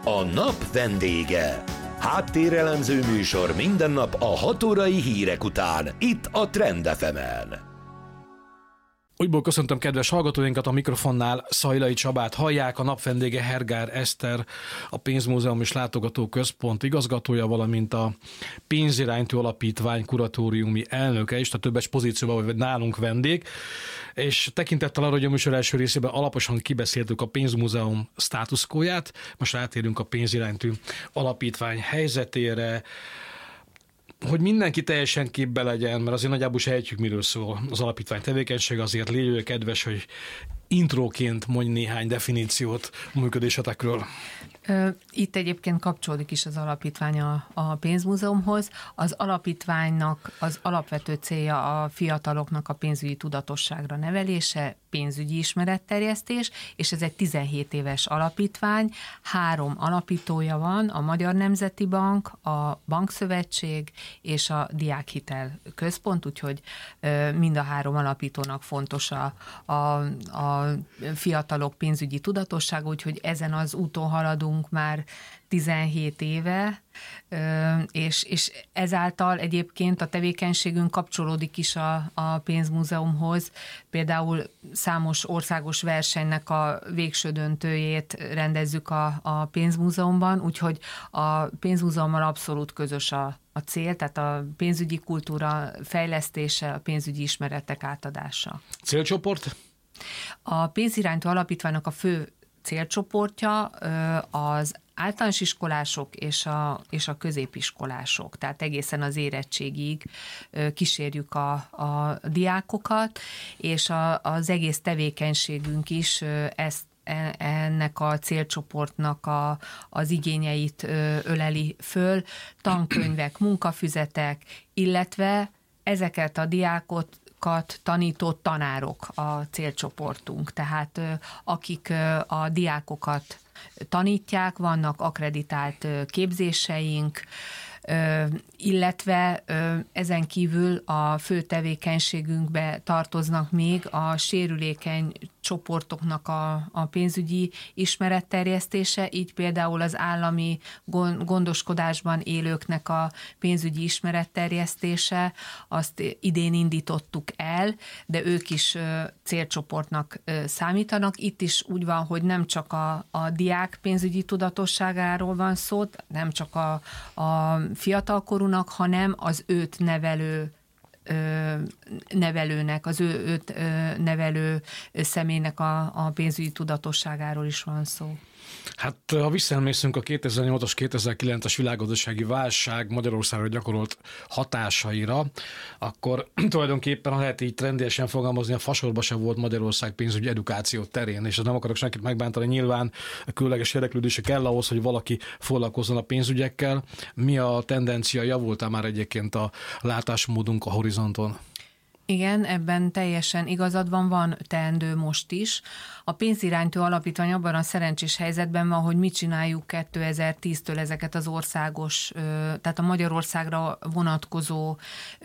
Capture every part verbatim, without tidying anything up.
A nap vendége. Háttérelemző műsor minden nap a hat órai hírek után, itt a Trend ef emen. Újból köszöntöm kedves hallgatóinkat, a mikrofonnál Szajlai Csabát hallják, a nap vendége Hergár Eszter, a Pénzmúzeum és Látogató Központ igazgatója, valamint a Pénziránytű Alapítvány kuratóriumi elnöke is, tehát többes pozícióban vagy nálunk vendég, és tekintettel arra, hogy a műsor első részében alaposan kibeszéltük a Pénzmúzeum státuszkóját, most rátérünk a Pénziránytű Alapítvány helyzetére, hogy mindenki teljesen képbe legyen, mert azért nagyjából sejtjük, miről szól az alapítvány tevékenység, azért légy kedves, hogy intróként mondj néhány definíciót a működésetekről. Itt egyébként kapcsolódik is az alapítvány a, a pénzmúzeumhoz. Az alapítványnak az alapvető célja a fiataloknak a pénzügyi tudatosságra nevelése, pénzügyi ismeretterjesztés, és ez egy tizenhét éves alapítvány, három alapítója van, a Magyar Nemzeti Bank, a Bankszövetség és a Diákhitel Központ, úgyhogy mind a három alapítónak fontos a, a, a fiatalok pénzügyi tudatossága, úgyhogy ezen az úton haladunk már tizenhét éve, és, és ezáltal egyébként a tevékenységünk kapcsolódik is a, a pénzmúzeumhoz. Például számos országos versenynek a végső döntőjét rendezzük a, a pénzmúzeumban, úgyhogy a pénzmúzeummal abszolút közös a, a cél, tehát a pénzügyi kultúra fejlesztése, a pénzügyi ismeretek átadása. Célcsoport? A Pénziránytű Alapítványnak a fő célcsoportja az általános iskolások és a, és a középiskolások, tehát egészen az érettségig kísérjük a, a diákokat, és a, az egész tevékenységünk is ezt ennek a célcsoportnak a, az igényeit öleli föl, tankönyvek, munkafüzetek, illetve ezeket a diákot tanító tanárok a célcsoportunk, tehát akik a diákokat tanítják, vannak akkreditált képzéseink, illetve ezen kívül a fő tevékenységünkbe tartoznak még a sérülékeny csoportoknak a, a pénzügyi ismeretterjesztése, így például az állami gondoskodásban élőknek a pénzügyi ismeretterjesztése, azt idén indítottuk el, de ők is célcsoportnak számítanak. Itt is úgy van, hogy nem csak a, a diák pénzügyi tudatosságáról van szó, nem csak a, a fiatalkorúnak, hanem az őt nevelő nevelőnek, az ő őt nevelő személynek a, a pénzügyi tudatosságáról is van szó. Hát ha visszaemlékszünk a kétezer-nyolcas kétezer-kilences világgazdasági válság Magyarországra gyakorolt hatásaira, akkor tulajdonképpen, ha lehet így trendiesen fogalmazni, a fasorba sem volt Magyarország pénzügyi edukáció terén, és nem akarok senkit megbántani, nyilván a különleges érdeklődése kell ahhoz, hogy valaki foglalkozzon a pénzügyekkel. Mi a tendencia, javult-e már egyébként a látásmódunk a horizonton? Igen, ebben teljesen igazad van, van teendő most is. A Pénziránytű Alapítvány abban a szerencsés helyzetben van, hogy mi csináljuk kétezer-tíztől ezeket az országos, tehát a Magyarországra vonatkozó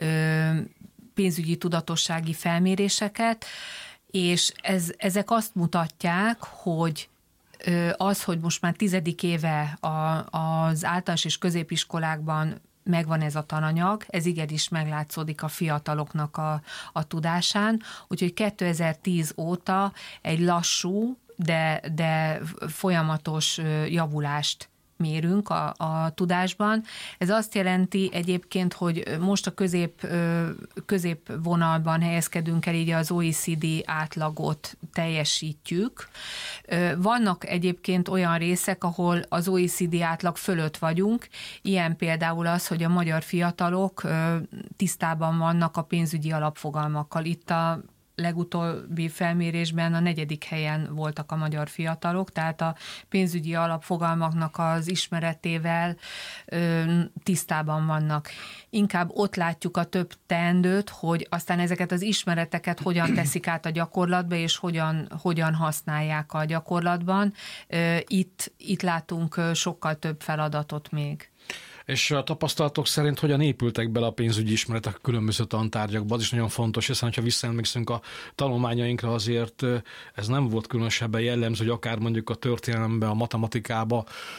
pénzügyi tudatossági felméréseket, és ez, ezek azt mutatják, hogy az, hogy most már tizedik éve az általános és középiskolákban megvan ez a tananyag, ez igenis meglátszódik a fiataloknak a, a tudásán, úgyhogy kétezer-tíz óta egy lassú, de, de folyamatos javulást mérünk a, a tudásban. Ez azt jelenti egyébként, hogy most a közép, középvonalban helyezkedünk el, így az o e cé dé átlagot teljesítjük. Vannak egyébként olyan részek, ahol az o e cé dé átlag fölött vagyunk, ilyen például az, hogy a magyar fiatalok tisztában vannak a pénzügyi alapfogalmakkal. Itt a legutóbbi felmérésben a negyedik helyen voltak a magyar fiatalok, tehát a pénzügyi alapfogalmaknak az ismeretével ö, tisztában vannak. Inkább ott látjuk a több teendőt, hogy aztán ezeket az ismereteket hogyan teszik át a gyakorlatba, és hogyan, hogyan használják a gyakorlatban. Ö, itt, itt látunk sokkal több feladatot még. És a tapasztalatok szerint hogyan épültek bele a pénzügyi ismeretek a különböző tantárgyakba? Az is nagyon fontos, hiszen ha visszaemlékszünk a tanulmányainkra, azért ez nem volt különösebben jellemző, hogy akár mondjuk a történelembe, a matematikába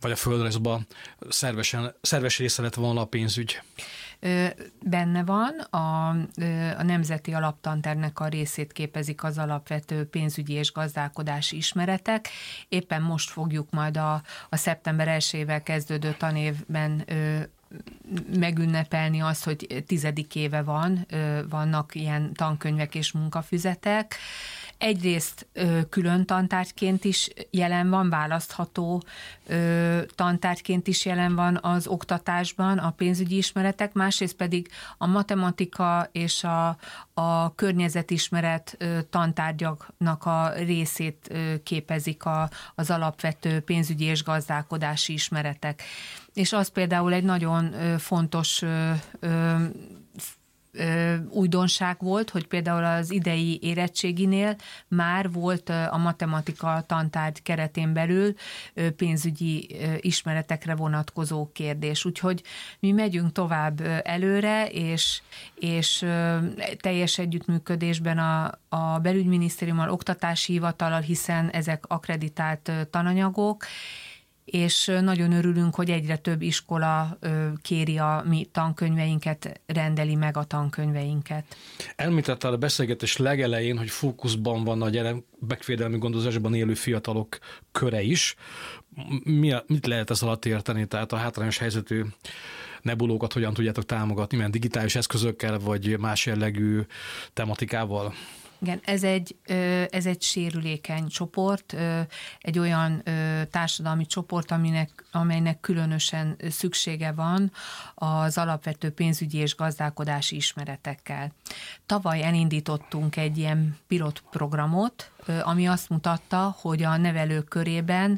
Vagy a földrajzban szervesen, szerves része lett volna a pénzügy? Benne van, a, a Nemzeti Alaptantervnek a részét képezik az alapvető pénzügyi és gazdálkodási ismeretek. Éppen most fogjuk majd a, a szeptember elsejével kezdődő tanévben megünnepelni azt, hogy tizedik éve van, vannak ilyen tankönyvek és munkafüzetek. Egyrészt ö, külön tantárgyként is jelen van, választható ö, tantárgyként is jelen van az oktatásban a pénzügyi ismeretek, másrészt pedig a matematika és a, a környezetismeret ö, tantárgyaknak a részét ö, képezik a, az alapvető pénzügyi és gazdálkodási ismeretek. És az például egy nagyon ö, fontos ö, ö, újdonság volt, hogy például az idei érettséginél már volt a matematika tantárgy keretén belül pénzügyi ismeretekre vonatkozó kérdés. Úgyhogy mi megyünk tovább előre, és, és teljes együttműködésben a, a belügyminisztériummal, oktatási hivatallal, hiszen ezek akkreditált tananyagok, és nagyon örülünk, hogy egyre több iskola kéri a mi tankönyveinket, rendeli meg a tankönyveinket. Említette a beszélgetés legelején, hogy fókuszban van a gyermekvédelmi gondozásban élő fiatalok köre is. Mi a, mit lehet ez alatt érteni? Tehát a hátrányos helyzetű nebulókat hogyan tudjátok támogatni? Milyen digitális eszközökkel, vagy más jellegű tematikával? Igen, ez egy, ez egy sérülékeny csoport, egy olyan társadalmi csoport, aminek, amelynek különösen szüksége van az alapvető pénzügyi és gazdálkodási ismeretekkel. Tavaly elindítottunk egy ilyen pilotprogramot, ami azt mutatta, hogy a nevelők körében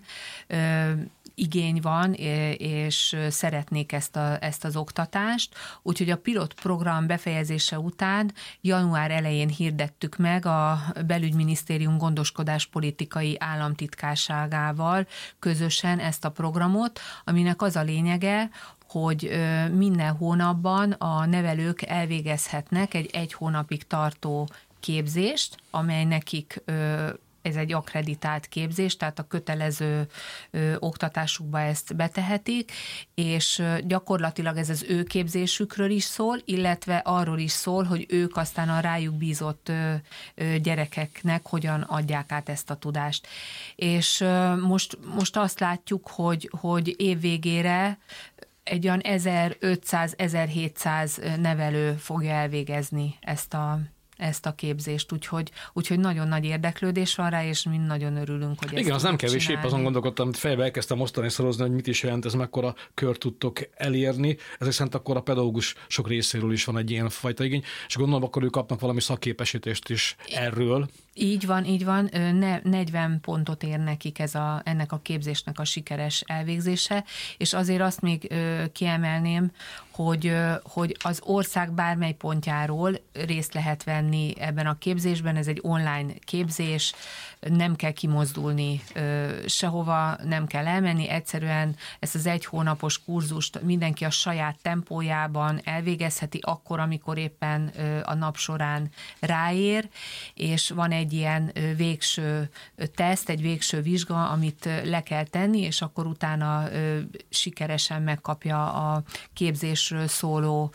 igény van, és szeretnék ezt, a, ezt az oktatást, úgyhogy a pilotprogram befejezése után január elején hirdettük meg a Belügyminisztérium gondoskodáspolitikai államtitkárságával közösen ezt a programot, aminek az a lényege, hogy minden hónapban a nevelők elvégezhetnek egy egy hónapig tartó képzést, amely nekik ez egy akkreditált képzés, tehát a kötelező ö, oktatásukba ezt betehetik, és ö, gyakorlatilag ez az ő képzésükről is szól, illetve arról is szól, hogy ők aztán a rájuk bízott ö, ö, gyerekeknek hogyan adják át ezt a tudást. És ö, most, most azt látjuk, hogy, hogy év végére egy olyan ezerötszáz-ezerhétszáz nevelő fogja elvégezni ezt a ezt a képzést, úgyhogy, úgyhogy nagyon nagy érdeklődés van rá, és mi nagyon örülünk, hogy igen, ezt az nem kevés, csinálni. épp azon gondolkodtam, hogy fejbe elkezdtem osztani, szorozni, hogy mit is jelent ez, mekkora kört tudtok elérni. Ezek szerint akkor a pedagógus sok részéről is van egy ilyen fajta igény, és gondolom, akkor ők kapnak valami szakképesítést is erről. Így van, így van. Ne, negyven pontot ér nekik ez a, ennek a képzésnek a sikeres elvégzése, és azért azt még ö, kiemelném, hogy, ö, hogy az ország bármely pontjáról részt lehet venni ebben a képzésben. Ez egy online képzés, nem kell kimozdulni ö, sehova, nem kell elmenni, egyszerűen ezt az egy hónapos kurzust mindenki a saját tempójában elvégezheti akkor, amikor éppen ö, a nap során ráér, és van egy egy ilyen végső teszt, egy végső vizsga, amit le kell tenni, és akkor utána sikeresen megkapja a képzésről szóló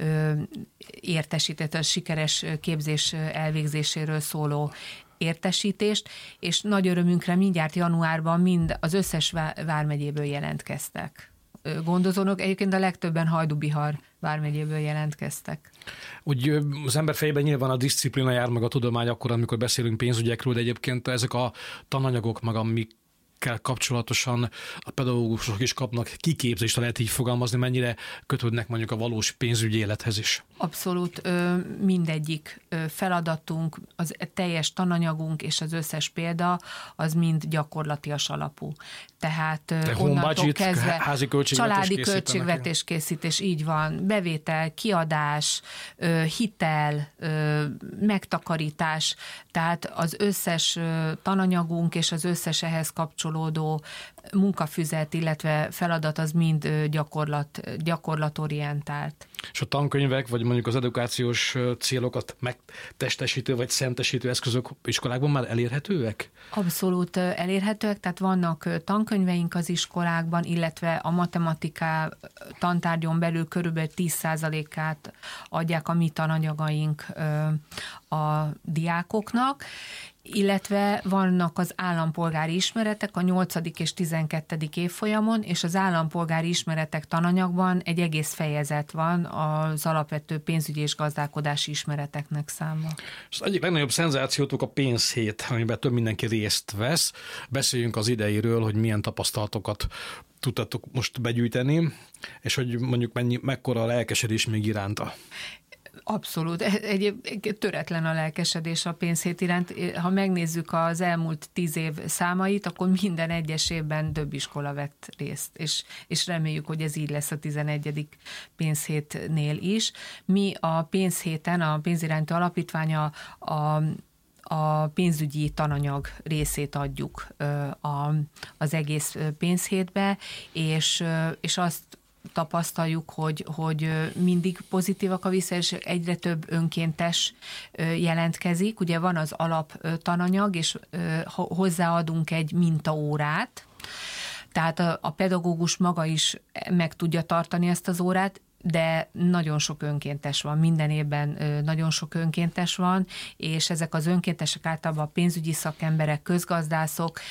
értesítést, a sikeres képzés elvégzéséről szóló értesítést, és nagy örömünkre mindjárt januárban mind az összes vármegyéből jelentkeztek gondozónok. Egyébként a legtöbben Hajdú-Bihar vármegyéből jelentkeztek. Úgy az ember fejében nyilván a diszciplína jár meg a tudomány akkor, amikor beszélünk pénzügyekről, de egyébként ezek a tananyagok, meg amikkel kapcsolatosan a pedagógusok is kapnak kiképzést, lehet így fogalmazni, mennyire kötődnek mondjuk a valós pénzügyi élethez is? Abszolút mindegyik feladatunk, az teljes tananyagunk és az összes példa, az mind gyakorlatias alapú. Tehát Te onnantól kezdve házi költségvetés családi költségvetés készítés, így van, bevétel, kiadás, hitel, megtakarítás, tehát az összes tananyagunk és az összes ehhez kapcsolódó munkafüzet, illetve feladat az mind gyakorlat, gyakorlatorientált. És a tankönyvek, vagy mondjuk az edukációs célokat megtestesítő, vagy szentesítő eszközök iskolákban már elérhetőek? Abszolút elérhetőek, tehát vannak tankönyveink az iskolákban, illetve a matematika tantárgyon belül körülbelül tíz százalékát adják a mi tananyagaink a diákoknak, illetve vannak az állampolgári ismeretek a nyolcadik és tizenkettedik évfolyamon, és az állampolgári ismeretek tananyagban egy egész fejezet van az alapvető pénzügyi és gazdálkodási ismereteknek számva. Az egyik legnagyobb szenzációtok a pénzhét, amiben több mindenki részt vesz. Beszéljünk az idejéről, hogy milyen tapasztalatokat tudtatok most begyűjteni, és hogy mondjuk mennyi, mekkora a lelkesedés még iránta. Abszolút. Egy, egy töretlen a lelkesedés a pénzhét iránt. Ha megnézzük az elmúlt tíz év számait, akkor minden egyes évben több iskola vett részt, és, és reméljük, hogy ez így lesz a tizenegyedik pénzhétnél is. Mi a pénzhéten, a pénzirányító alapítványa a a pénzügyi tananyag részét adjuk a, az egész pénzhétbe, és, és azt tapasztaljuk, hogy, hogy mindig pozitívak a visszajelzések, egyre több önkéntes jelentkezik. Ugye van az alaptananyag, és hozzáadunk egy mintaórát, tehát a, a pedagógus maga is meg tudja tartani ezt az órát, de nagyon sok önkéntes van, minden évben nagyon sok önkéntes van, és ezek az önkéntesek általában a pénzügyi szakemberek, közgazdászok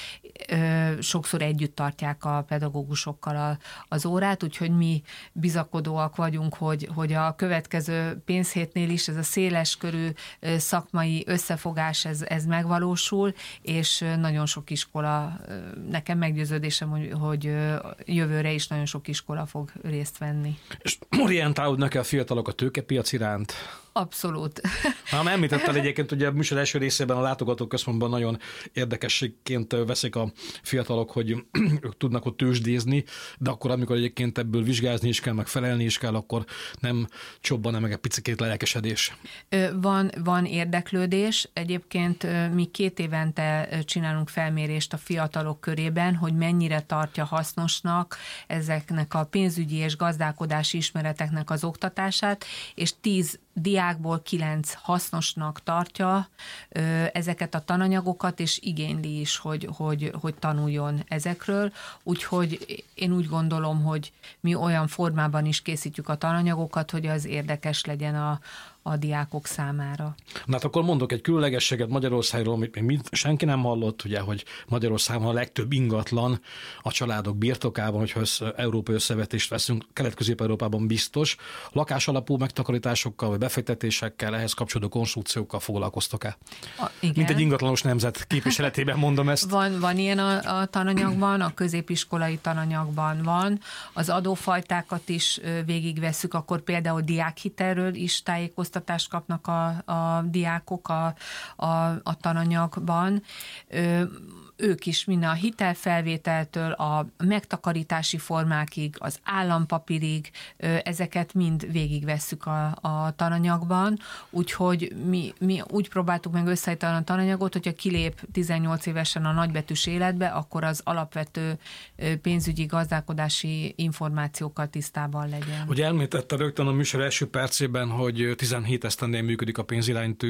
sokszor együtt tartják a pedagógusokkal az órát, úgyhogy mi bizakodóak vagyunk, hogy, hogy a következő pénzhétnél is ez a széles körű szakmai összefogás, ez, ez megvalósul, és nagyon sok iskola, nekem meggyőződésem, hogy, hogy jövőre is nagyon sok iskola fog részt venni. És orientálódnak-e a fiatalok a tőkepiac iránt? Abszolút. Ha említettel egyébként, ugye a műsor első részében a látogatóközpontban nagyon érdekességként veszik a fiatalok, hogy ők tudnak ott tőzsdézni, de akkor, amikor egyébként ebből vizsgázni is kell, meg felelni is kell, akkor nem csobban meg egy picikét lelkesedés. Van, van érdeklődés. Egyébként mi két évente csinálunk felmérést a fiatalok körében, hogy mennyire tartja hasznosnak ezeknek a pénzügyi és gazdálkodási ismereteknek az oktatását, és tíz diákból kilenc hasznosnak tartja ö, ezeket a tananyagokat, és igényli is, hogy, hogy, hogy tanuljon ezekről. Úgyhogy én úgy gondolom, hogy mi olyan formában is készítjük a tananyagokat, hogy az érdekes legyen a, a diákok számára. Na hát akkor mondok egy különlegességet Magyarországról, amit még senki nem hallott, ugye, hogy Magyarországon a legtöbb ingatlan a családok birtokában, hogyha össze, európai összevetést veszünk, Kelet-Közép-Európában biztos. Lakásalapú megtakarításokkal, vagy befektetésekkel, ehhez kapcsolódó konstrukciókkal foglalkoztok-e? A, igen. Mint egy ingatlanos nemzet képviseletében mondom ezt. Van, van ilyen a, a tananyagban, a középiskolai tananyagban van. Az adófajtákat is végigvesszük, akkor például diákhitelről is tájékoztatást kapnak a, a diákok a, a, a tananyagban. Ö, ők is minden a hitelfelvételtől, a megtakarítási formákig, az állampapírig, ezeket mind végigvesszük a, a tananyagban, úgyhogy mi, mi úgy próbáltuk meg összeállítani a tananyagot, hogyha kilép tizennyolc évesen a nagybetűs életbe, akkor az alapvető pénzügyi gazdálkodási információkkal tisztában legyen. Ugye említette rögtön a műsor első percében, hogy tizenhét esztendeje működik a pénzirányító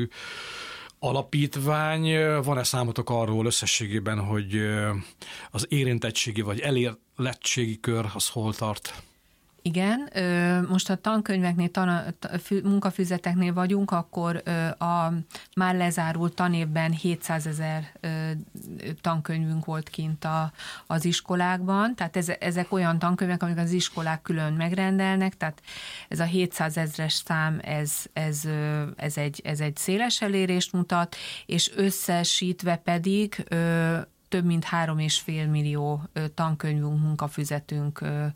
alapítvány. Van-e számotok arról összességében, hogy az érintettségi vagy elérettségi kör az hol tart? Igen, most a tankönyveknél, tan- munkafüzeteknél vagyunk, akkor a már lezárult tanévben hétszázezer tankönyvünk volt kint a, az iskolákban, tehát ezek olyan tankönyvek, amik az iskolák külön megrendelnek, tehát ez a hétszázezres szám, ez, ez, ez, egy, ez egy széles elérést mutat, és összesítve pedig több mint három és fél millió tankönyvünk, munkafüzetünket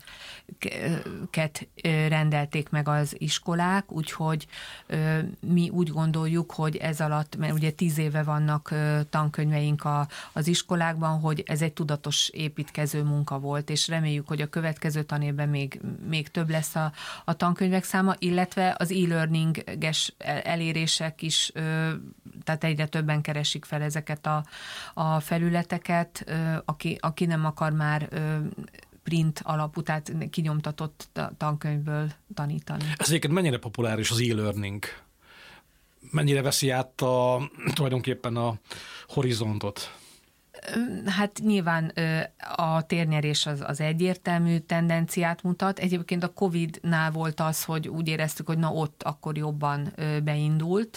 rendelték meg az iskolák, úgyhogy mi úgy gondoljuk, hogy ez alatt, mert ugye tíz éve vannak tankönyveink a, az iskolákban, hogy ez egy tudatos építkező munka volt, és reméljük, hogy a következő tanévben még, még több lesz a, a tankönyvek száma, illetve az e-learninges elérések is, tehát egyre többen keresik fel ezeket a, a felületeket, aki, aki nem akar már print alapú, tehát kinyomtatott tankönyvből tanítani. Ez egyébként mennyire populáris az e-learning? Mennyire veszi át a, tulajdonképpen a horizontot? Hát nyilván a térnyerés az, az egyértelmű tendenciát mutat. Egyébként a Covid-nál volt az, hogy úgy éreztük, hogy na ott akkor jobban beindult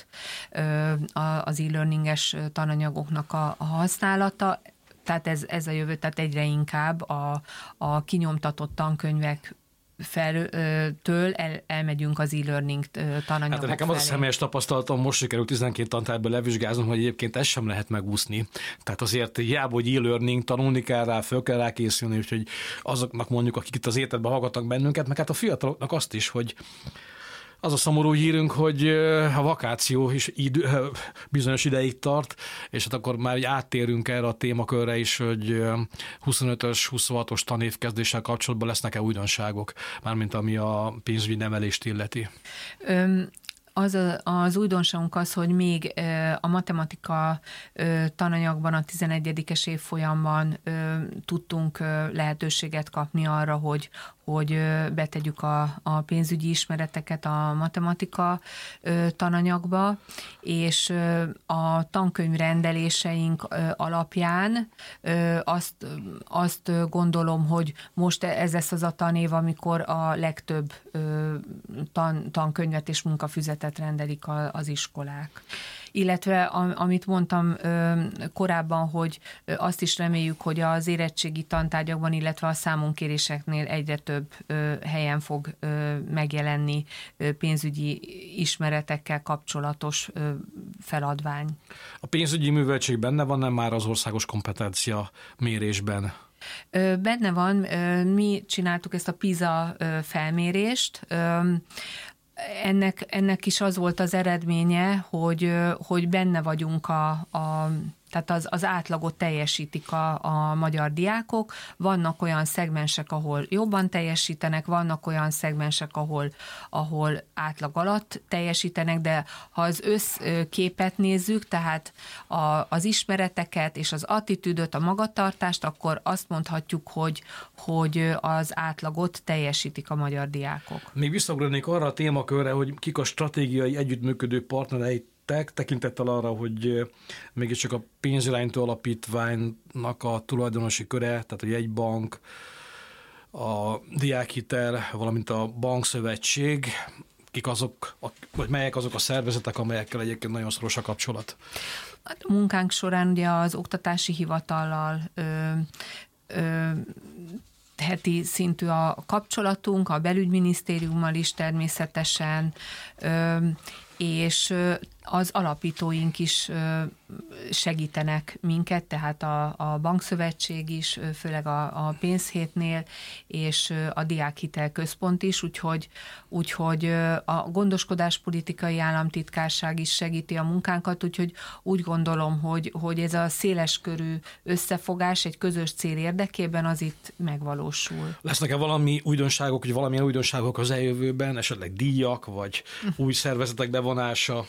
az e-learninges tananyagoknak a, a használata. Tehát ez, ez a jövő, tehát egyre inkább a, a kinyomtatott tankönyvek feltől el, elmegyünk az e-learning tananyagok hát nekem felé. az a személyes tapasztalatom, most sikerült tizenkét tantárgyba levizsgáznom, hogy egyébként ezt sem lehet megúszni. Tehát azért hiába, hogy e-learning, tanulni kell rá, föl kell rá készülni, úgyhogy azoknak mondjuk, akik itt az életben hallgatnak bennünket, meg hát a fiataloknak azt is, hogy az a szomorú hírünk, hogy a vakáció is idő, bizonyos ideig tart, és hát akkor már áttérünk erre a témakörre is, hogy huszonötös, huszonhatos tanévkezdéssel kapcsolatban lesznek-e újdonságok, mármint ami a pénzügyi nevelést illeti. Öm. Az, a, az újdonságunk az, hogy még a matematika tananyagban a tizenegyedikes évfolyamban tudtunk lehetőséget kapni arra, hogy, hogy betegyük a, a pénzügyi ismereteket a matematika tananyagba, és a tankönyvrendeléseink alapján azt, azt gondolom, hogy most ez lesz az a tanév, amikor a legtöbb tan, tankönyvet és munkafüzetet rendelik az iskolák. Illetve amit mondtam korábban, hogy azt is reméljük, hogy az érettségi tantárgyakban, illetve a számonkéréseknél egyre több helyen fog megjelenni pénzügyi ismeretekkel kapcsolatos feladvány. A pénzügyi műveltség benne van-e már az országos kompetencia mérésben? Benne van, mi csináltuk ezt a PISA felmérést. Ennek, ennek is az volt az eredménye, hogy, hogy benne vagyunk a, a tehát az, az átlagot teljesítik a, a magyar diákok. Vannak olyan szegmensek, ahol jobban teljesítenek, vannak olyan szegmensek, ahol, ahol átlag alatt teljesítenek, de ha az összképet nézzük, tehát a, az ismereteket és az attitűdöt, a magatartást, akkor azt mondhatjuk, hogy, hogy az átlagot teljesítik a magyar diákok. Még visszaugranék arra a témakörre, hogy kik a stratégiai együttműködő partnereit tekintettel arra, hogy mégiscsak a pénzirányító alapítványnak a tulajdonosi köre, tehát a jegybank, a diákhitel, valamint a bankszövetség, kik azok, vagy melyek azok a szervezetek, amelyekkel egyébként nagyon szoros a kapcsolat? A munkánk során ugye az oktatási hivatallal ö, ö, heti szintű a kapcsolatunk, a belügyminisztériummal is természetesen, ö, és az alapítóink is segítenek minket, tehát a, a bankszövetség is, főleg a, a pénzhétnél, és a diákhitel központ is, úgyhogy, úgyhogy a gondoskodáspolitikai államtitkárság is segíti a munkánkat, úgyhogy úgy gondolom, hogy, hogy ez a széleskörű összefogás egy közös cél érdekében az itt megvalósul. Lesznek-e valami újdonságok, vagy valamilyen újdonságok az eljövőben, esetleg díjak, vagy új szervezetek bevonása?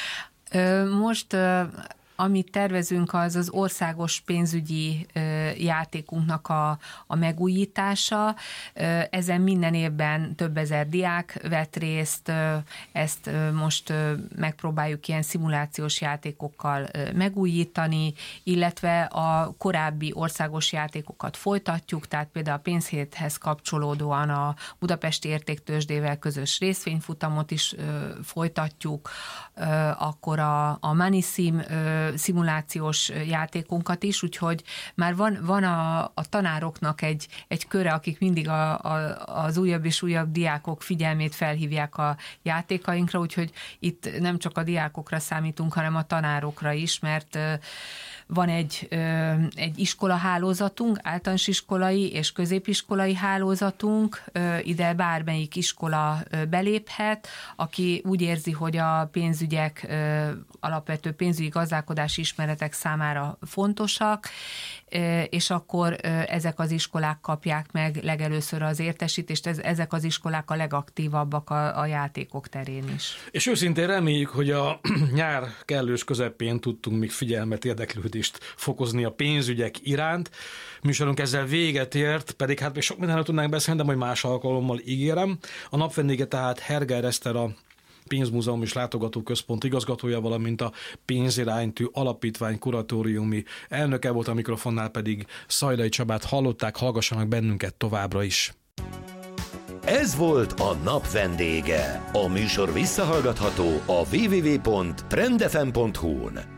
Most amit tervezünk, az az országos pénzügyi játékunknak a, a megújítása. Ezen minden évben több ezer diák vett részt, ezt most megpróbáljuk ilyen szimulációs játékokkal megújítani, illetve a korábbi országos játékokat folytatjuk, tehát például a pénzhéthez kapcsolódóan a Budapesti Értéktőzsdével közös részvényfutamot is folytatjuk, akkor a, a MoneySim szimulációs játékunkat is, úgyhogy már van, van a, a tanároknak egy, egy köre, akik mindig a, a, az újabb és újabb diákok figyelmét felhívják a játékainkra, úgyhogy itt nem csak a diákokra számítunk, hanem a tanárokra is, mert van egy, egy iskolahálózatunk, általános iskolai és középiskolai hálózatunk, ide bármelyik iskola beléphet, aki úgy érzi, hogy a pénzügyek, alapvető pénzügyi gazdálkodási ismeretek számára fontosak, és akkor ezek az iskolák kapják meg legelőször az értesítést, ezek az iskolák a legaktívabbak a, a játékok terén is. És őszintén reméljük, hogy a nyár kellős közepén tudtunk még figyelmet, érdeklődést érdeklődést fokozni a pénzügyek iránt. Műsorunk ezzel véget ért, pedig hát még sok mindenről tudnánk beszélni, de majd más alkalommal ígérem. A napvendége tehát Hergár Eszter, a Pénzmúzeum és Látogatóközpont igazgatója, valamint a Pénziránytű Alapítvány kuratóriumi elnöke volt, a mikrofonnál pedig Szajdai Csabát hallották, hallgassanak bennünket továbbra is. Ez volt a nap vendége. A műsor visszahallgatható a double-u double-u double-u pont trend f m pont h u-n.